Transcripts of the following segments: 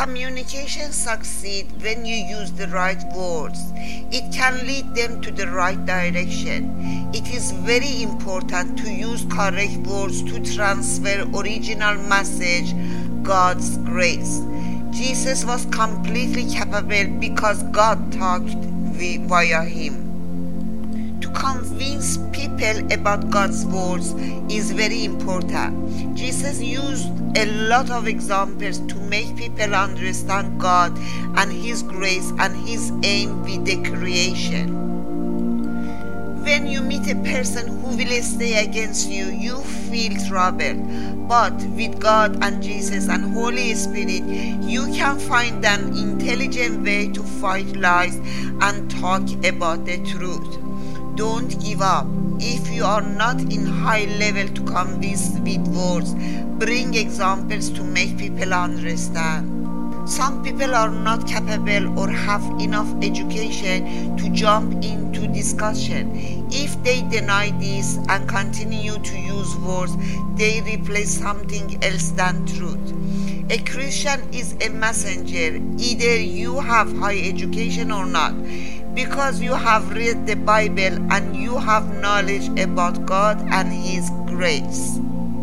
Communication succeeds when you use the right words. It can lead them to the right direction. It is very important to use correct words to transfer original message, God's grace. Jesus was completely capable because God talked via him. To convince people about God's words is very important. Jesus used a lot of examples to make people understand God and His grace and His aim with the creation. When you meet a person who will stay against you, you feel trouble. But with God and Jesus and Holy Spirit, you can find an intelligent way to fight lies and talk about the truth. Don't give up. If you are not in high level to convince with words, bring examples to make people understand. Some people are not capable or have enough education to jump into discussion. If they deny this and continue to use words, they replace something else than truth. A Christian is a messenger. Either you have high education or not, because you have read the Bible and you have knowledge about God and His grace.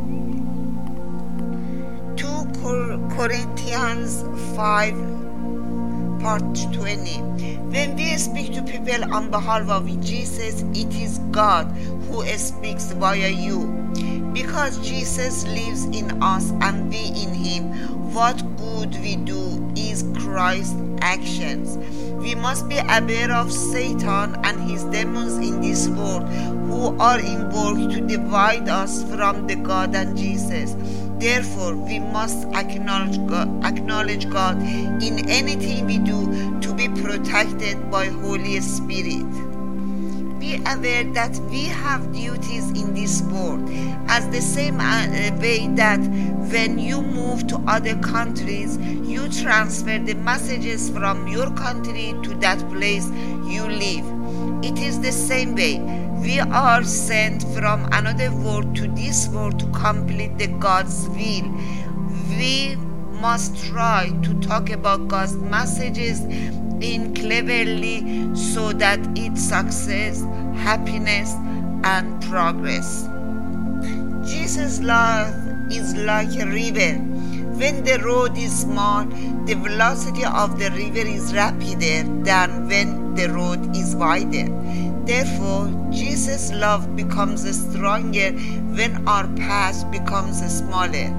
2 Corinthians 5 part 20. When we speak to people on behalf of Jesus, it is God who speaks via you. Because Jesus lives in us and we in Him, what good we do is Christ's actions. We must be aware of Satan and his demons in this world who are in work to divide us from the God and Jesus. Therefore, we must acknowledge God in anything we do to be protected by Holy Spirit. Be aware that we have duties in this world, as the same way that when you move to other countries, you transfer the messages from your country to that place you live. It is the same way. We are sent from another world to this world to complete the God's will. We must try to talk about God's messages in cleverly so that its success, happiness, and progress. Jesus' love is like a river. When the road is small, the velocity of the river is rapider than when the road is wider. Therefore, Jesus' love becomes stronger when our path becomes smaller.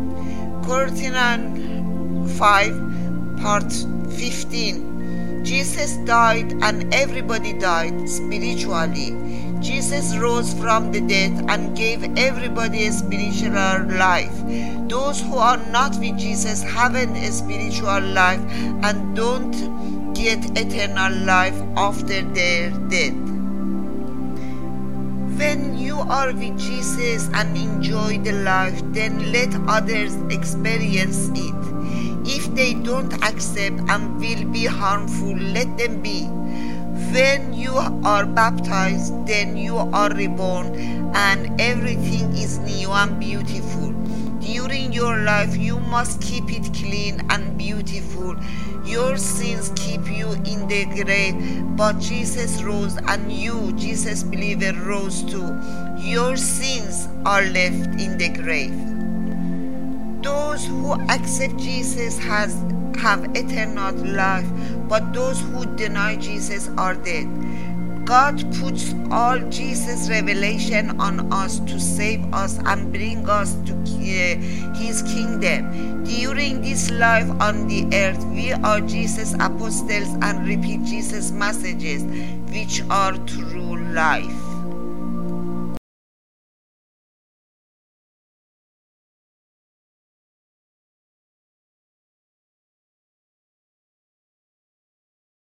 Corinthians 5 part 15. Jesus died and everybody died spiritually. Jesus rose from the dead and gave everybody a spiritual life. Those who are not with Jesus haven't a spiritual life and don't get eternal life after their death. When you are with Jesus and enjoy the life, then let others experience it. If they don't accept and will be harmful, let them be. When you are baptized, then you are reborn and everything is new and beautiful. During your life, you must keep it clean and beautiful. Your sins keep you in the grave, but Jesus rose and you, Jesus believer, rose too. Your sins are left in the grave. Those who accept Jesus have eternal life, but those who deny Jesus are dead. God puts all Jesus' revelation on us to save us and bring us to His kingdom. During this life on the earth, we are Jesus' apostles and repeat Jesus' messages, which are true life.